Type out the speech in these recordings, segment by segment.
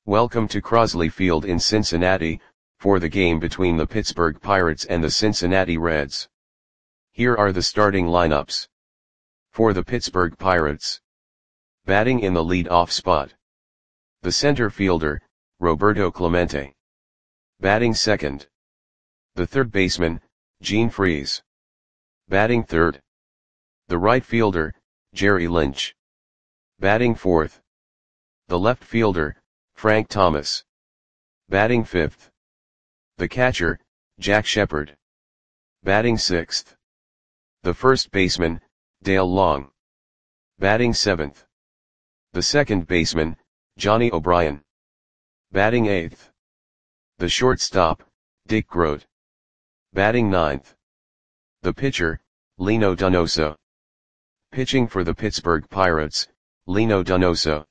Welcome to Crosley Field in Cincinnati, for the game between the Pittsburgh Pirates and the Cincinnati Reds. Here are the starting lineups. For the Pittsburgh Pirates. Batting in the lead-off spot. The center fielder, Roberto Clemente. Batting second. The third baseman, Gene Freese. Batting third. The right fielder, Jerry Lynch. Batting fourth. The left fielder, Frank Thomas. Batting fifth. The catcher, Jack Shepard. Batting sixth. The first baseman, Dale Long. Batting seventh. The second baseman, Johnny O'Brien. Batting eighth. The shortstop, Dick Groat. Batting ninth. The pitcher, Lino Donoso. Pitching for the Pittsburgh Pirates, Lino Donoso.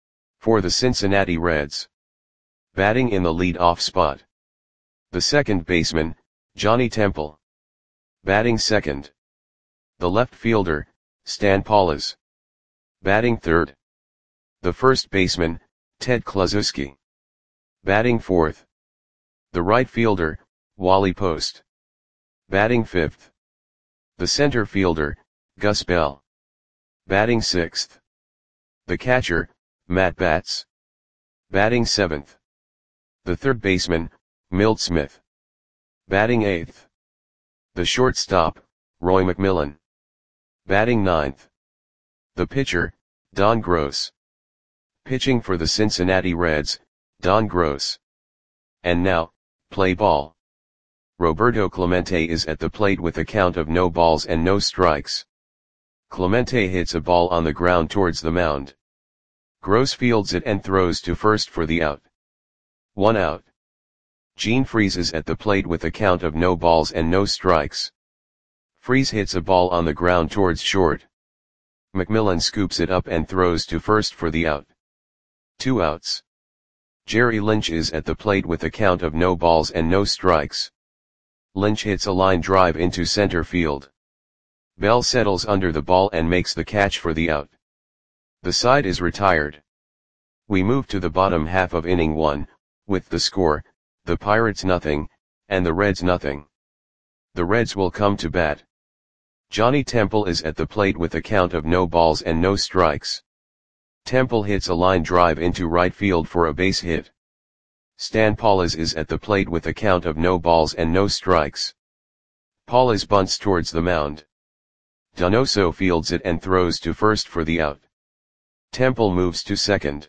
For the Cincinnati Reds. Batting in the lead-off spot. The second baseman, Johnny Temple. Batting second. The left fielder, Stan Paulis. Batting third. The first baseman, Ted Kluszewski. Batting fourth. The right fielder, Wally Post. Batting fifth. The center fielder, Gus Bell. Batting sixth. The catcher, Matt Batts. Batting seventh. The third baseman, Milt Smith. Batting eighth. The shortstop, Roy McMillan. Batting ninth. The pitcher, Don Gross. Pitching for the Cincinnati Reds, Don Gross. And now, play ball. Roberto Clemente is at the plate with a count of no balls and no strikes. Clemente hits a ball on the ground towards the mound. Gross fields it and throws to first for the out. 1 out. Gene Freese is at the plate with a count of no balls and no strikes. Freese hits a ball on the ground towards short. McMillan scoops it up and throws to first for the out. 2 outs. Jerry Lynch is at the plate with a count of no balls and no strikes. Lynch hits a line drive into center field. Bell settles under the ball and makes the catch for the out. The side is retired. We move to the bottom half of inning 1, with the score, the Pirates nothing, and the Reds nothing. The Reds will come to bat. Johnny Temple is at the plate with a count of no balls and no strikes. Temple hits a line drive into right field for a base hit. Stan Paulis is at the plate with a count of no balls and no strikes. Paulis bunts towards the mound. Donoso fields it and throws to first for the out. Temple moves to second.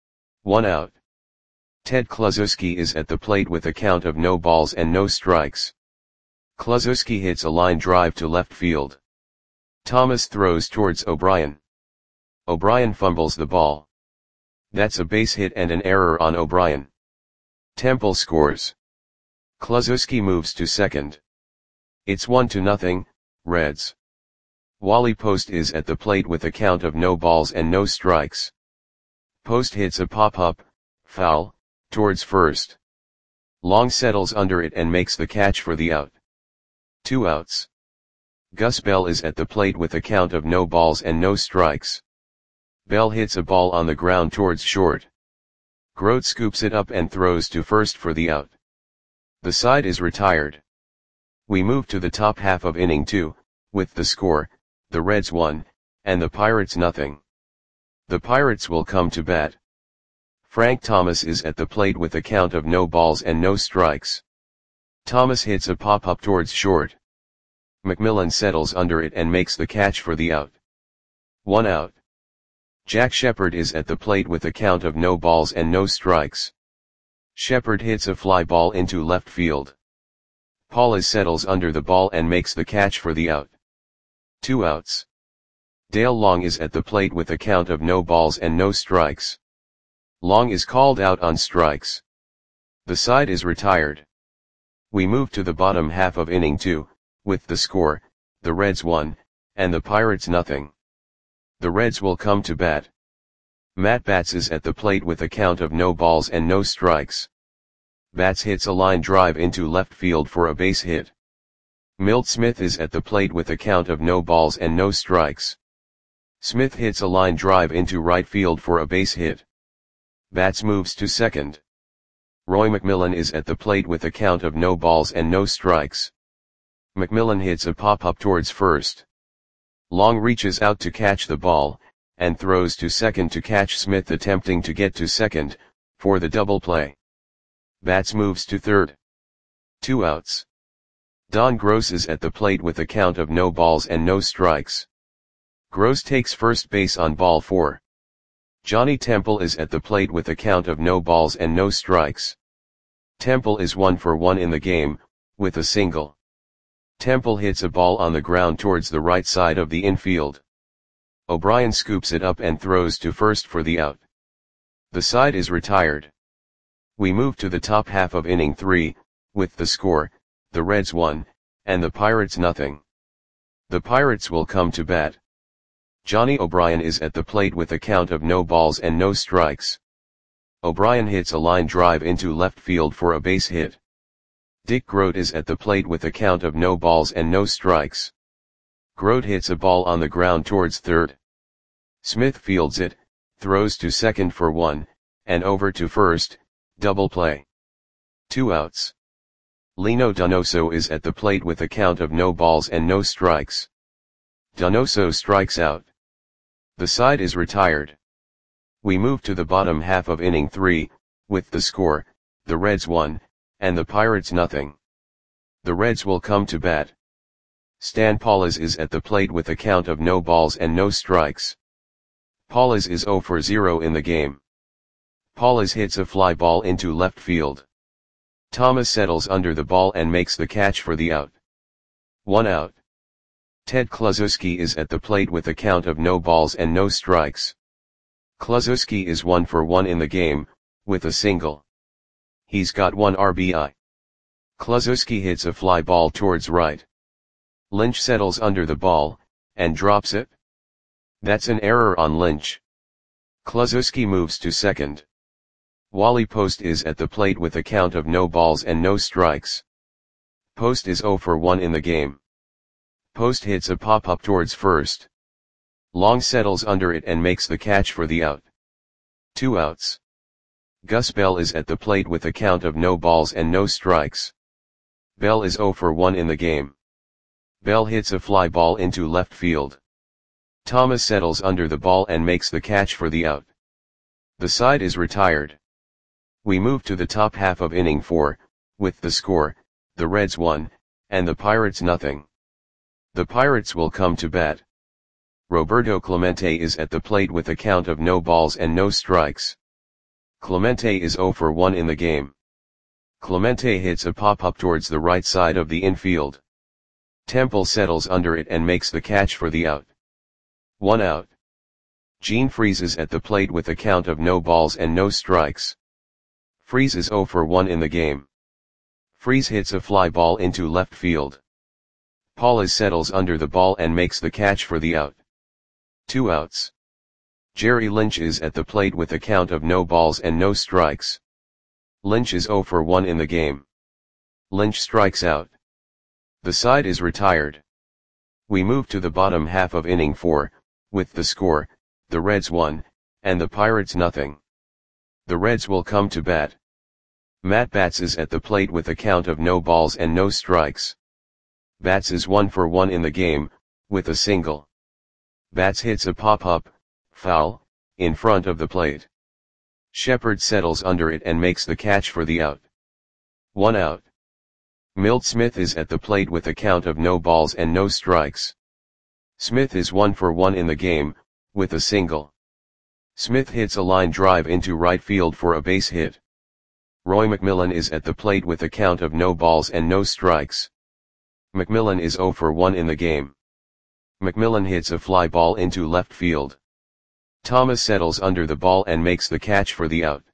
1 out. Ted Kluszewski is at the plate with a count of no balls and no strikes. Kluszewski hits a line drive to left field. Thomas throws towards O'Brien. O'Brien fumbles the ball. That's a base hit and an error on O'Brien. Temple scores. Kluszewski moves to second. It's 1-0, Reds. Wally Post is at the plate with a count of no balls and no strikes. Post hits a pop-up, foul, towards first. Long settles under it and makes the catch for the out. 2 outs. Gus Bell is at the plate with a count of no balls and no strikes. Bell hits a ball on the ground towards short. Groat scoops it up and throws to first for the out. The side is retired. We move to the top half of inning 2, with the score, the Reds 1, and the Pirates nothing. The Pirates will come to bat. Frank Thomas is at the plate with a count of no balls and no strikes. Thomas hits a pop-up towards short. McMillan settles under it and makes the catch for the out. 1 out. Jack Shepard is at the plate with a count of no balls and no strikes. Shepard hits a fly ball into left field. Paulis settles under the ball and makes the catch for the out. 2 outs. Dale Long is at the plate with a count of no balls and no strikes. Long is called out on strikes. The side is retired. We move to the bottom half of inning 2, with the score, the Reds 1, and the Pirates nothing. The Reds will come to bat. Matt Batts is at the plate with a count of no balls and no strikes. Batts hits a line drive into left field for a base hit. Milt Smith is at the plate with a count of no balls and no strikes. Smith hits a line drive into right field for a base hit. Bats moves to second. Roy McMillan is at the plate with a count of no balls and no strikes. McMillan hits a pop-up towards first. Long reaches out to catch the ball, and throws to second to catch Smith attempting to get to second, for the double play. Bats moves to third. 2 outs. Don Gross is at the plate with a count of no balls and no strikes. Gross takes first base on ball 4. Johnny Temple is at the plate with a count of no balls and no strikes. Temple is 1 for 1 in the game, with a single. Temple hits a ball on the ground towards the right side of the infield. O'Brien scoops it up and throws to first for the out. The side is retired. We move to the top half of inning 3, with the score, the Reds 1, and the Pirates nothing. The Pirates will come to bat. Johnny O'Brien is at the plate with a count of no balls and no strikes. O'Brien hits a line drive into left field for a base hit. Dick Grote is at the plate with a count of no balls and no strikes. Grote hits a ball on the ground towards third. Smith fields it, throws to second for 1, and over to first, double play. 2 outs. Lino Donoso is at the plate with a count of no balls and no strikes. Donoso strikes out. The side is retired. We move to the bottom half of inning 3, with the score, the Reds 1, and the Pirates nothing. The Reds will come to bat. Stan Paulus is at the plate with a count of no balls and no strikes. Paulus is 0 for 0 in the game. Paulus hits a fly ball into left field. Thomas settles under the ball and makes the catch for the out. 1 out. Ted Kluszewski is at the plate with a count of no balls and no strikes. Kluszewski is 1 for 1 in the game, with a single. He's got 1 RBI. Kluszewski hits a fly ball towards right. Lynch settles under the ball, and drops it. That's an error on Lynch. Kluszewski moves to second. Wally Post is at the plate with a count of no balls and no strikes. Post is 0 for 1 in the game. Post hits a pop-up towards first. Long settles under it and makes the catch for the out. 2 outs. Gus Bell is at the plate with a count of no balls and no strikes. Bell is 0 for 1 in the game. Bell hits a fly ball into left field. Thomas settles under the ball and makes the catch for the out. The side is retired. We move to the top half of inning 4, with the score, the Reds 1, and the Pirates nothing. The Pirates will come to bat. Roberto Clemente is at the plate with a count of no balls and no strikes. Clemente is 0 for 1 in the game. Clemente hits a pop-up towards the right side of the infield. Temple settles under it and makes the catch for the out. 1 out. Gene Freese is at the plate with a count of no balls and no strikes. Freese is 0 for 1 in the game. Freese hits a fly ball into left field. Paulus settles under the ball and makes the catch for the out. 2 outs. Jerry Lynch is at the plate with a count of no balls and no strikes. Lynch is 0 for 1 in the game. Lynch strikes out. The side is retired. We move to the bottom half of inning 4, with the score, the Reds 1, and the Pirates nothing. The Reds will come to bat. Matt Batts is at the plate with a count of no balls and no strikes. Batts is 1 for 1 in the game, with a single. Batts hits a pop-up, foul, in front of the plate. Shepard settles under it and makes the catch for the out. 1 out. Milt Smith is at the plate with a count of no balls and no strikes. Smith is 1 for 1 in the game, with a single. Smith hits a line drive into right field for a base hit. Roy McMillan is at the plate with a count of no balls and no strikes. McMillan is 0 for 1 in the game. McMillan hits a fly ball into left field. Thomas settles under the ball and makes the catch for the out.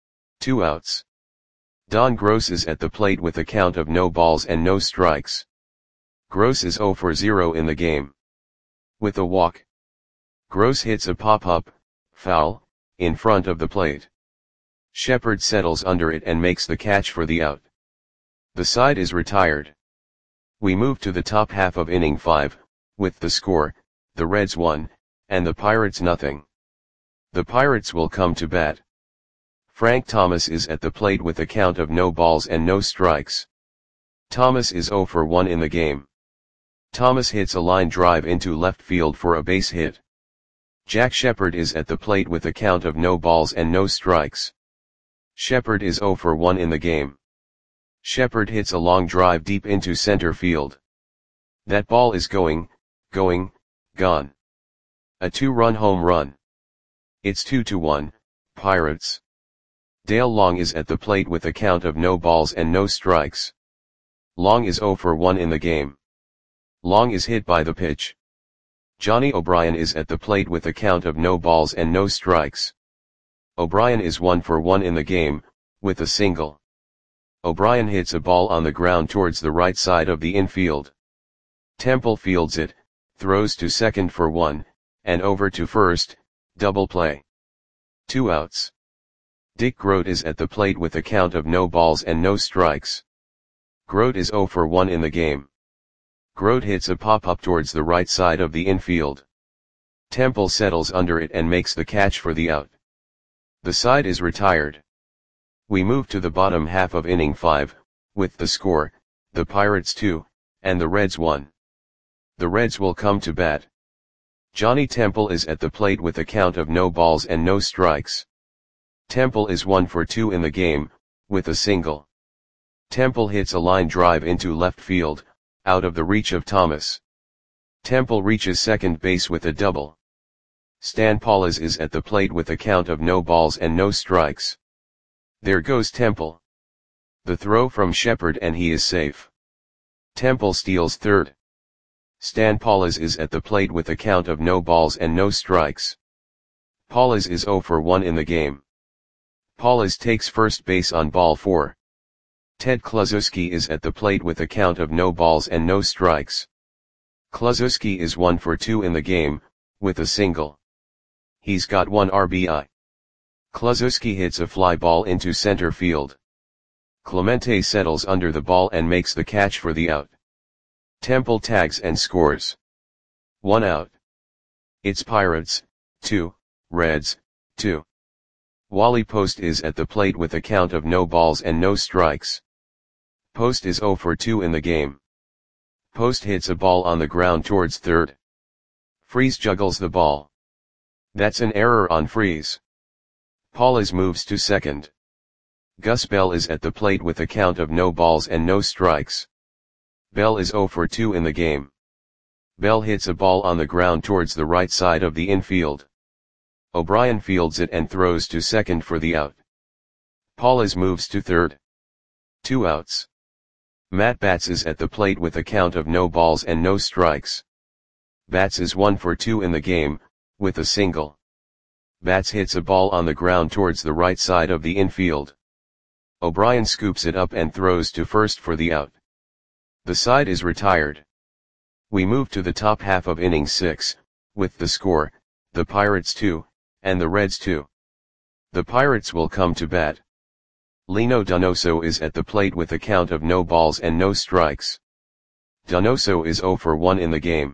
2 outs. Don Gross is at the plate with a count of no balls and no strikes. Gross is 0 for 0 in the game. With a walk. Gross hits a pop-up, foul, in front of the plate. Shepard settles under it and makes the catch for the out. The side is retired. We move to the top half of inning 5, with the score, the Reds 1, and the Pirates nothing. The Pirates will come to bat. Frank Thomas is at the plate with a count of no balls and no strikes. Thomas is 0 for 1 in the game. Thomas hits a line drive into left field for a base hit. Jack Shepherd is at the plate with a count of no balls and no strikes. Shepherd is 0 for 1 in the game. Shepherd hits a long drive deep into center field. That ball is gone. A 2-run home run. It's 2-1, Pirates. Dale Long is at the plate with a count of no balls and no strikes. Long is 0 for 1 in the game. Long is hit by the pitch. Johnny O'Brien is at the plate with a count of no balls and no strikes. O'Brien is 1 for 1 in the game, with a single. O'Brien hits a ball on the ground towards the right side of the infield. Temple fields it, throws to second for 1, and over to first, double play. 2 outs. Dick Groat is at the plate with a count of no balls and no strikes. Groat is 0 for 1 in the game. Groat hits a pop-up towards the right side of the infield. Temple settles under it and makes the catch for the out. The side is retired. We move to the bottom half of inning 5, with the score, the Pirates 2, and the Reds 1. The Reds will come to bat. Johnny Temple is at the plate with a count of no balls and no strikes. Temple is 1 for 2 in the game, with a single. Temple hits a line drive into left field, out of the reach of Thomas. Temple reaches second base with a double. Stan Paulus is at the plate with a count of no balls and no strikes. There goes Temple. The throw from Shepherd and he is safe. Temple steals third. Stan Paulus is at the plate with a count of no balls and no strikes. Paulus is 0 for 1 in the game. Paulus takes first base on ball 4. Ted Kluszewski is at the plate with a count of no balls and no strikes. Kluszewski is 1 for 2 in the game, with a single. He's got 1 RBI. Kluszewski hits a fly ball into center field. Clemente settles under the ball and makes the catch for the out. Temple tags and scores. 1 out. It's Pirates, 2, Reds, 2. Wally Post is at the plate with a count of no balls and no strikes. Post is 0 for 2 in the game. Post hits a ball on the ground towards third. Freese juggles the ball. That's an error on Freese. Paulus moves to second. Gus Bell is at the plate with a count of no balls and no strikes. Bell is 0 for 2 in the game. Bell hits a ball on the ground towards the right side of the infield. O'Brien fields it and throws to second for the out. Paulus moves to third. 2 outs. Matt Batts is at the plate with a count of no balls and no strikes. Batts is 1 for 2 in the game, with a single. Batts hits a ball on the ground towards the right side of the infield. O'Brien scoops it up and throws to first for the out. The side is retired. We move to the top half of inning 6, with the score, the Pirates 2, and the Reds 2. The Pirates will come to bat. Lino Donoso is at the plate with a count of no balls and no strikes. Donoso is 0 for 1 in the game.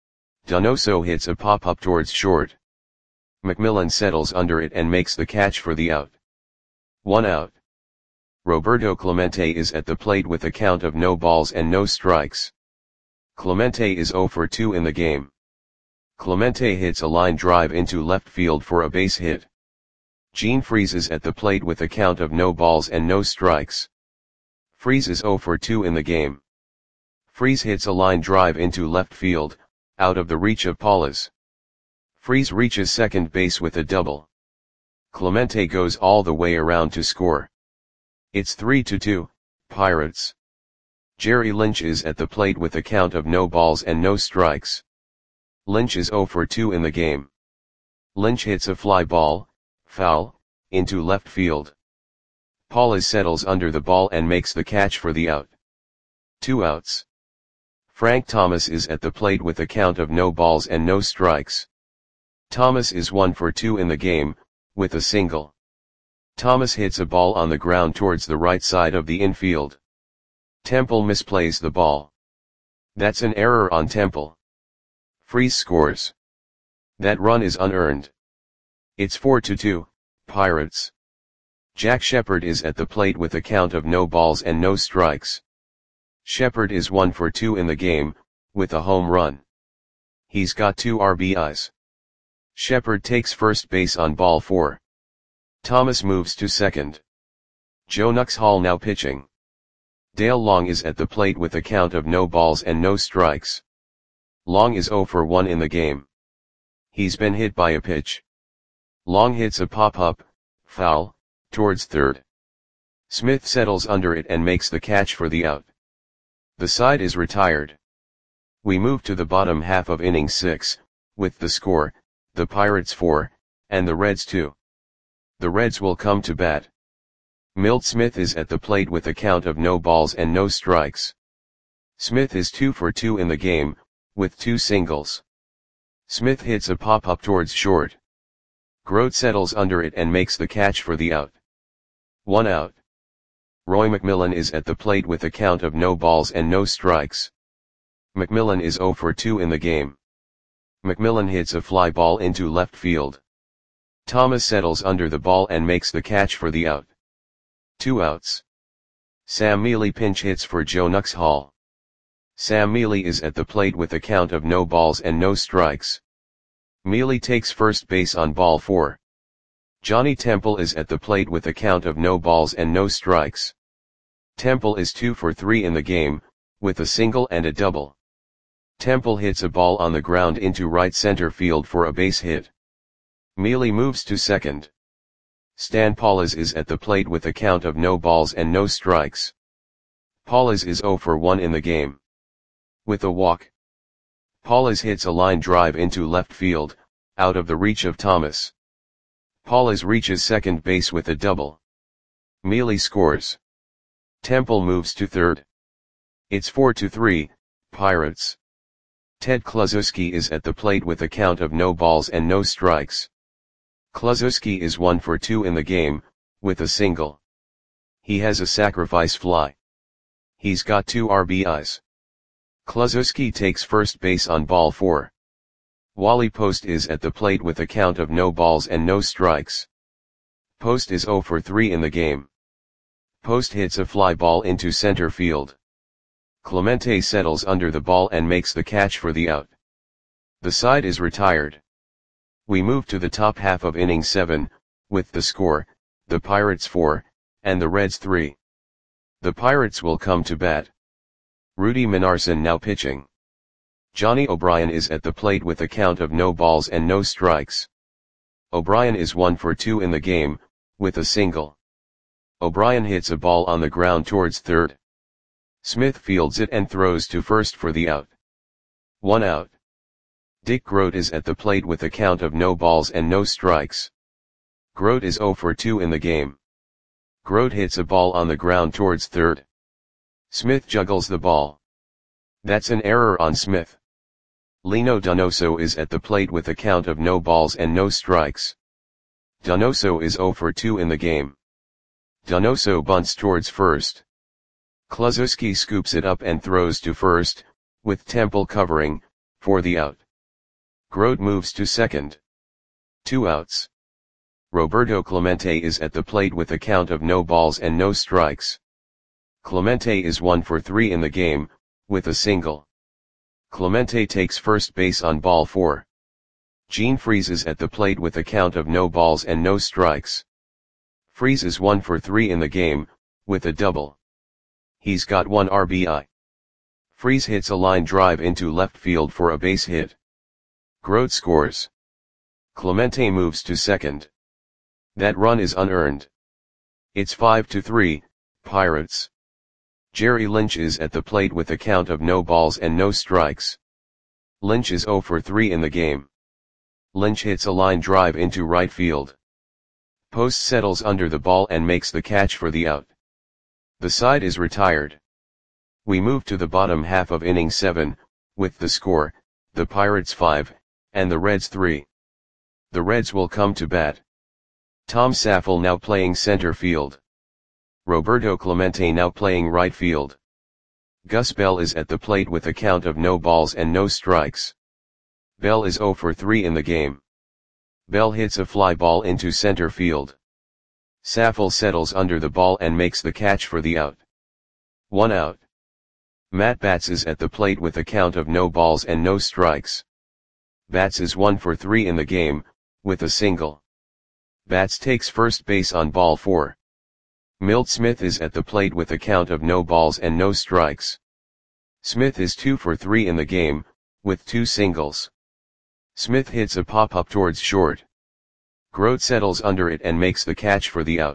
Donoso hits a pop-up towards short. McMillan settles under it and makes the catch for the out. 1 out. Roberto Clemente is at the plate with a count of no balls and no strikes. Clemente is 0 for 2 in the game. Clemente hits a line drive into left field for a base hit. Gene Freese is at the plate with a count of no balls and no strikes. Freese is 0 for 2 in the game. Freese hits a line drive into left field, out of the reach of Paulus. Freese reaches second base with a double. Clemente goes all the way around to score. It's 3-2, Pirates. Jerry Lynch is at the plate with a count of no balls and no strikes. Lynch is 0 for 2 in the game. Lynch hits a fly ball, foul, into left field. Paulus settles under the ball and makes the catch for the out. 2 outs. Frank Thomas is at the plate with a count of no balls and no strikes. Thomas is 1 for 2 in the game, with a single. Thomas hits a ball on the ground towards the right side of the infield. Temple misplays the ball. That's an error on Temple. Freese scores. That run is unearned. It's 4-2, Pirates. Jack Shepherd is at the plate with a count of no balls and no strikes. Shepherd is 1 for 2 in the game, with a home run. He's got 2 RBIs. Shepherd takes first base on ball 4. Thomas moves to second. Joe Nuxhall now pitching. Dale Long is at the plate with a count of no balls and no strikes. Long is 0 for 1 in the game. He's been hit by a pitch. Long hits a pop-up, foul, towards third. Smith settles under it and makes the catch for the out. The side is retired. We move to the bottom half of inning 6, with the score, the Pirates 4, and the Reds 2. The Reds will come to bat. Milt Smith is at the plate with a count of no balls and no strikes. Smith is 2 for 2 in the game, with 2 singles. Smith hits a pop-up towards short. Grote settles under it and makes the catch for the out. 1 out. Roy McMillan is at the plate with a count of no balls and no strikes. McMillan is 0 for 2 in the game. McMillan hits a fly ball into left field. Thomas settles under the ball and makes the catch for the out. 2 outs. Sam Mealy pinch hits for Joe Nuxhall. Sam Mealy is at the plate with a count of no balls and no strikes. Mealy takes first base on ball 4. Johnny Temple is at the plate with a count of no balls and no strikes. Temple is 2 for 3 in the game, with a single and a double. Temple hits a ball on the ground into right center field for a base hit. Mealy moves to second. Stan Paules is at the plate with a count of no balls and no strikes. Paules is 0 for 1 in the game. With a walk. Paules hits a line drive into left field, out of the reach of Thomas. Paules reaches second base with a double. Mealy scores. Temple moves to third. It's 4-3, Pirates. Ted Kluszewski is at the plate with a count of no balls and no strikes. Kluszewski is 1 for 2 in the game, with a single. He has a sacrifice fly. He's got 2 RBIs. Kluszewski takes first base on ball 4. Wally Post is at the plate with a count of no balls and no strikes. Post is 0 for 3 in the game. Post hits a fly ball into center field. Clemente settles under the ball and makes the catch for the out. The side is retired. We move to the top half of inning 7, with the score, the Pirates 4, and the Reds 3. The Pirates will come to bat. Rudy Minarson now pitching. Johnny O'Brien is at the plate with a count of no balls and no strikes. O'Brien is 1 for 2 in the game, with a single. O'Brien hits a ball on the ground towards third. Smith fields it and throws to first for the out. 1 out. Dick Grote is at the plate with a count of no balls and no strikes. Grote is 0 for 2 in the game. Grote hits a ball on the ground towards third. Smith juggles the ball. That's an error on Smith. Lino Donoso is at the plate with a count of no balls and no strikes. Donoso is 0 for 2 in the game. Donoso bunts towards first. Kluszewski scoops it up and throws to first, with Temple covering, for the out. Grote moves to second. 2 outs. Roberto Clemente is at the plate with a count of no balls and no strikes. Clemente is 1 for 3 in the game, with a single. Clemente takes first base on ball 4. Gene Freese is at the plate with a count of no balls and no strikes. Freese is 1 for 3 in the game, with a double. He's got 1 RBI. Freese hits a line drive into left field for a base hit. Grote scores. Clemente moves to second. That run is unearned. It's 5-3, Pirates. Jerry Lynch is at the plate with a count of no balls and no strikes. Lynch is 0 for 3 in the game. Lynch hits a line drive into right field. Post settles under the ball and makes the catch for the out. The side is retired. We move to the bottom half of inning 7, with the score, the Pirates 5, and the Reds 3. The Reds will come to bat. Tom Saffel now playing center field. Roberto Clemente now playing right field. Gus Bell is at the plate with a count of no balls and no strikes. Bell is 0 for 3 in the game. Bell hits a fly ball into center field. Safel settles under the ball and makes the catch for the out. 1 out. Matt Batts is at the plate with a count of no balls and no strikes. Batts is 1 for 3 in the game, with a single. Batts takes first base on ball 4. Milt Smith is at the plate with a count of no balls and no strikes. Smith is 2 for 3 in the game, with 2 singles. Smith hits a pop-up towards short. Grote settles under it and makes the catch for the out.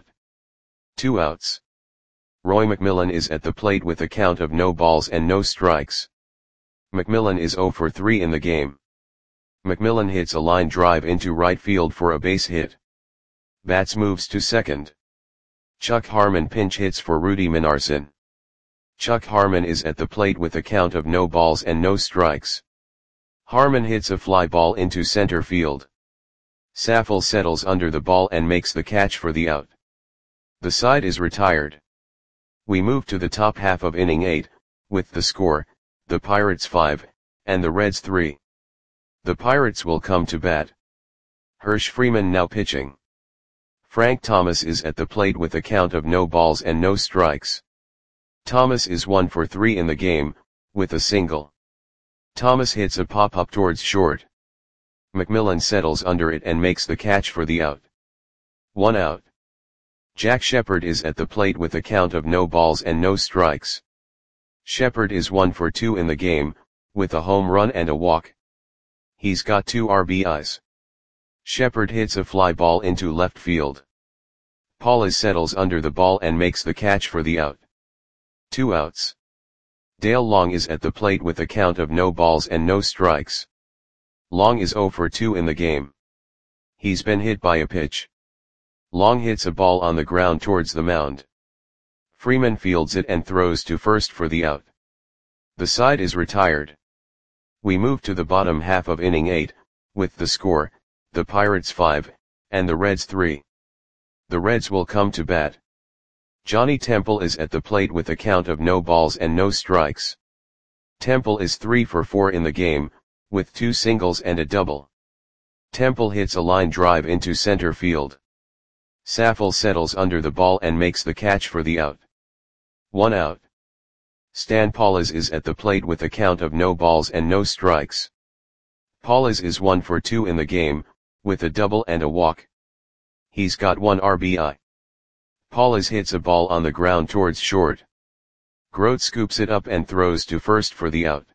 2 outs. Roy McMillan is at the plate with a count of no balls and no strikes. McMillan is 0 for 3 in the game. McMillan hits a line drive into right field for a base hit. Batts moves to second. Chuck Harmon pinch hits for Rudy Minarson. Chuck Harmon is at the plate with a count of no balls and no strikes. Harmon hits a fly ball into center field. Safel settles under the ball and makes the catch for the out. The side is retired. We move to the top half of inning 8, with the score, the Pirates 5, and the Reds 3. The Pirates will come to bat. Hirsch Freeman now pitching. Frank Thomas is at the plate with a count of no balls and no strikes. Thomas is 1 for 3 in the game, with a single. Thomas hits a pop-up towards short. McMillan settles under it and makes the catch for the out. 1 out. Jack Shepard is at the plate with a count of no balls and no strikes. Shepard is 1 for 2 in the game, with a home run and a walk. He's got 2 RBIs. Shepard hits a fly ball into left field. Paulus settles under the ball and makes the catch for the out. 2 outs. Dale Long is at the plate with a count of no balls and no strikes. Long is 0 for 2 in the game. He's been hit by a pitch. Long hits a ball on the ground towards the mound. Freeman fields it and throws to first for the out. The side is retired. We move to the bottom half of inning 8, with the score, the Pirates 5, and the Reds 3. The Reds will come to bat. Johnny Temple is at the plate with a count of no balls and no strikes. Temple is 3 for 4 in the game, with 2 singles and a double. Temple hits a line drive into center field. Safel settles under the ball and makes the catch for the out. 1 out. Stan Paulus is at the plate with a count of no balls and no strikes. Paulus is 1 for 2 in the game, with a double and a walk. He's got 1 RBI. Paulus hits a ball on the ground towards short. Grote scoops it up and throws to first for the out.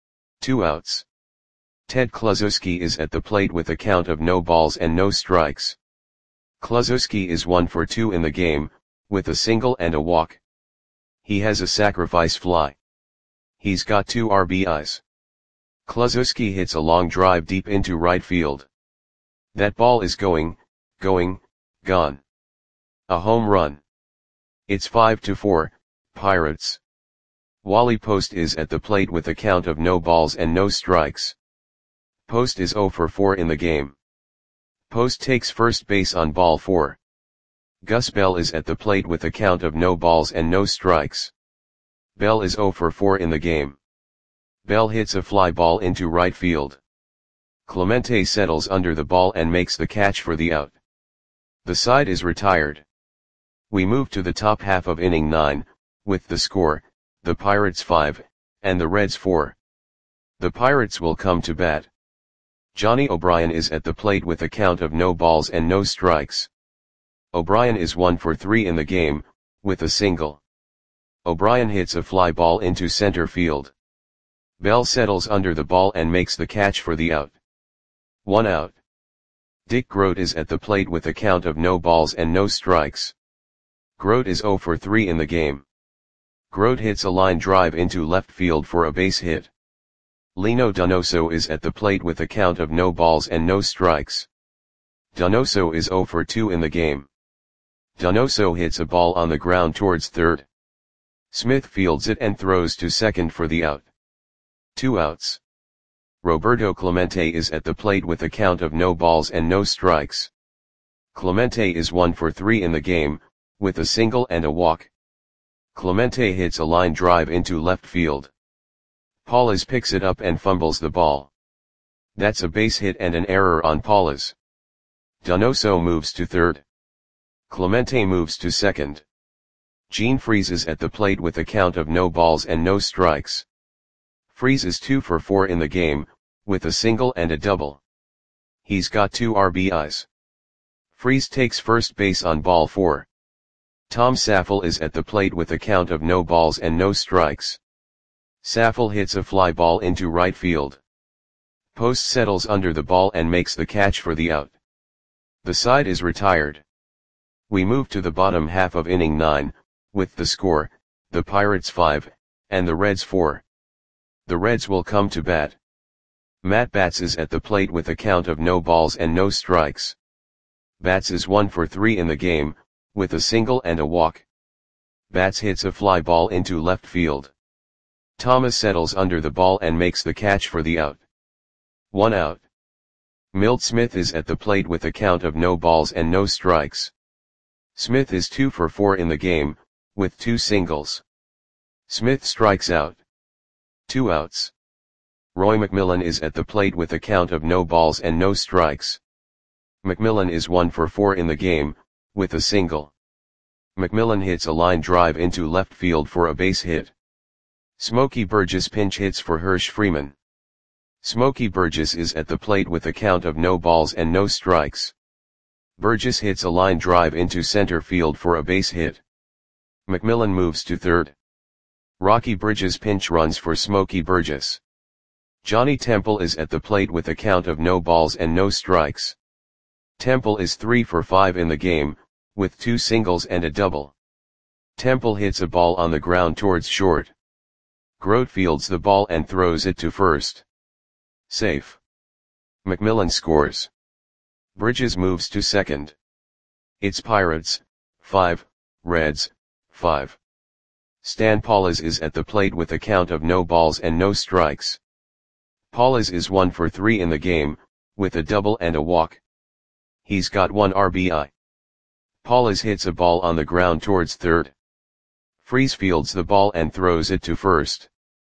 2 outs. Ted Kluszewski is at the plate with a count of no balls and no strikes. Kluszewski is 1 for 2 in the game, with a single and a walk. He has a sacrifice fly. He's got 2 RBIs. Kluszewski hits a long drive deep into right field. That ball is going, gone. A home run. It's 5-4, Pirates. Wally Post is at the plate with a count of no balls and no strikes. Post is 0 for 4 in the game. Post takes first base on ball 4. Gus Bell is at the plate with a count of no balls and no strikes. Bell is 0 for 4 in the game. Bell hits a fly ball into right field. Clemente settles under the ball and makes the catch for the out. The side is retired. We move to the top half of inning 9, with the score, the Pirates 5, and the Reds 4. The Pirates will come to bat. Johnny O'Brien is at the plate with a count of no balls and no strikes. O'Brien is 1 for 3 in the game, with a single. O'Brien hits a fly ball into center field. Bell settles under the ball and makes the catch for the out. 1 out. Dick Grote is at the plate with a count of no balls and no strikes. Grote is 0 for 3 in the game. Grote hits a line drive into left field for a base hit. Lino Donoso is at the plate with a count of no balls and no strikes. Donoso is 0 for 2 in the game. Donoso hits a ball on the ground towards third. Smith fields it and throws to second for the out. 2 outs. Roberto Clemente is at the plate with a count of no balls and no strikes. Clemente is 1 for 3 in the game, with a single and a walk. Clemente hits a line drive into left field. Paulus picks it up and fumbles the ball. That's a base hit and an error on Paulus. Donoso moves to third. Clemente moves to second. Gene freezes at the plate with a count of no balls and no strikes. Freeze is 2 for 4 in the game, with a single and a double. He's got 2 RBIs. Freeze takes first base on ball 4. Tom Saffel is at the plate with a count of no balls and no strikes. Saffel hits a fly ball into right field. Post settles under the ball and makes the catch for the out. The side is retired. We move to the bottom half of inning 9, with the score, the Pirates 5, and the Reds 4. The Reds will come to bat. Matt Batts is at the plate with a count of no balls and no strikes. Batts is 1 for 3 in the game, with a single and a walk. Batts hits a fly ball into left field. Thomas settles under the ball and makes the catch for the out. 1 out. Milt Smith is at the plate with a count of no balls and no strikes. Smith is 2 for 4 in the game, with 2 singles. Smith strikes out. 2 outs. Roy McMillan is at the plate with a count of no balls and no strikes. McMillan is 1 for 4 in the game, with a single. McMillan hits a line drive into left field for a base hit. Smokey Burgess pinch hits for Hirsch Freeman. Smokey Burgess is at the plate with a count of no balls and no strikes. Burgess hits a line drive into center field for a base hit. McMillan moves to third. Rocky Bridges pinch runs for Smokey Burgess. Johnny Temple is at the plate with a count of no balls and no strikes. Temple is 3 for 5 in the game, with 2 singles and a double. Temple hits a ball on the ground towards short. Grote fields the ball and throws it to first. Safe. McMillan scores. Bridges moves to second. It's Pirates, 5, Reds, 5. Stan Paulus is at the plate with a count of no balls and no strikes. Paulus is 1 for 3 in the game, with a double and a walk. He's got 1 RBI. Paulus hits a ball on the ground towards third. Freeze fields the ball and throws it to first.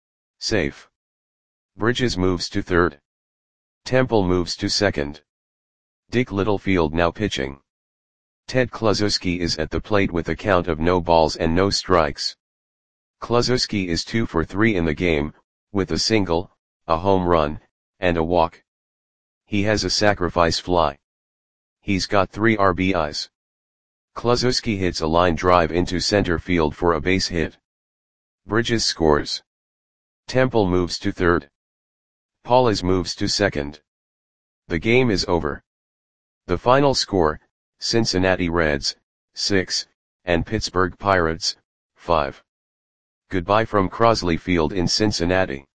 Safe. Bridges moves to third. Temple moves to second. Dick Littlefield now pitching. Ted Kluszewski is at the plate with a count of no balls and no strikes. Kluszewski is 2 for 3 in the game, with a single, a home run, and a walk. He has a sacrifice fly. He's got 3 RBIs. Kluszewski hits a line drive into center field for a base hit. Bridges scores. Temple moves to third. Paulus moves to second. The game is over. The final score, Cincinnati Reds, 6, and Pittsburgh Pirates, 5. Goodbye from Crosley Field in Cincinnati.